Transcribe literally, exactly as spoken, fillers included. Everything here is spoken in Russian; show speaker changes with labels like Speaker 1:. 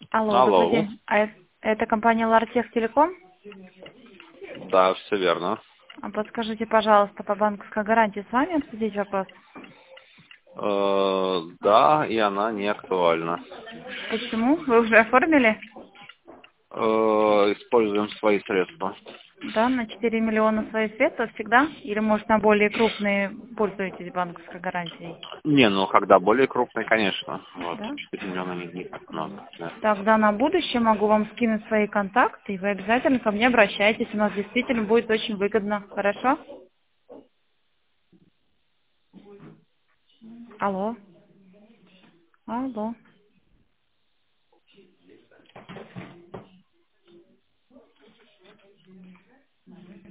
Speaker 1: Алло, добрый
Speaker 2: Алло.
Speaker 1: день. А э- это компания Лартех Телеком?
Speaker 2: Да, все верно.
Speaker 1: А подскажите, пожалуйста, по банковской гарантии с вами обсудить вопрос?
Speaker 2: Э, да, и она не актуальна.
Speaker 1: Почему? Вы уже оформили?
Speaker 2: Э, используем свои средства.
Speaker 1: Да, на четыре миллиона свои средства всегда? Или, может, на более крупные пользуетесь банковской гарантией?
Speaker 2: Не, ну когда более крупный, конечно. Вот,
Speaker 1: Да?
Speaker 2: четыре миллиона не, не так много. Да.
Speaker 1: Тогда на будущее могу вам скинуть свои контакты, и вы обязательно ко мне обращайтесь. У нас действительно будет очень выгодно. Хорошо? Алло. Алло.